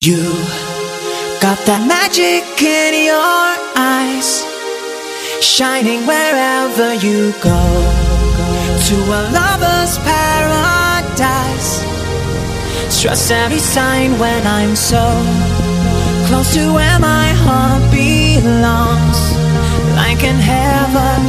You got that magic in your eyes, shining wherever you go, to a lover's paradise. Trust every sign when I'm so close to where my heart belongs, like in heaven.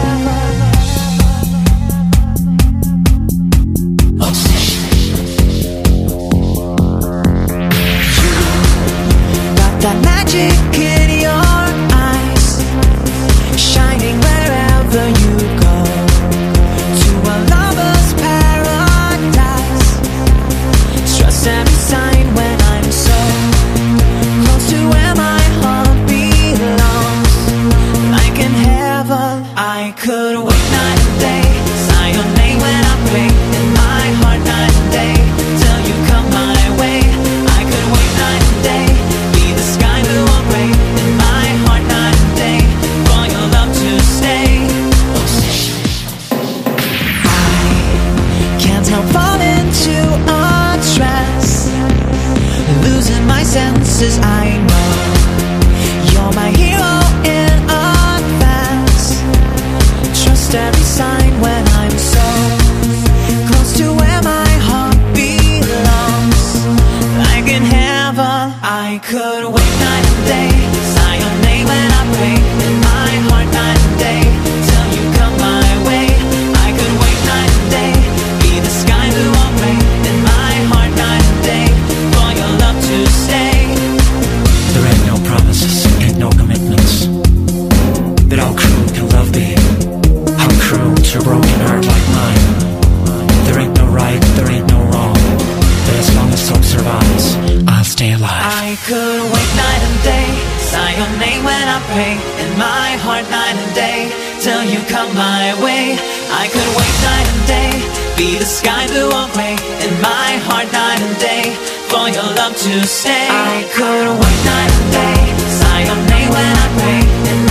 That magic in your eyes, shining wherever you go, to a lover's paradise. Trust every sign when I'm so close to where my heart belongs, like in heaven. I could wait night and day, sign your name when I pray, in my heart night and day, till you come my way. I could wait night and day, sky blue or gray, in my heart night and day, for your love to stay. I can't help falling into a trance, losing my senses. I know you're my hero in advance. Trust every sign when I'm so close to where my heart belongs, like in heaven. I could wait night and day, sign your name when I pray, in my heart night and day, till you come my way. I could wait night and day, be the sky blue or gray, in my heart night and day, for your love to stay. There ain't no promises, ain't no commitments, but how cruel can love be? How cruel to a broken heart like mine. There ain't no right, there ain't no wrong, but as long as hope survives, I'll stay alive. I could wait night and day, sign your name when I pray, in my heart night and day, till you come my way. I could wait night and day, be the sky blue or gray, in my heart night and day, for your love to stay. I could wait night and day, sign your name when I pray, in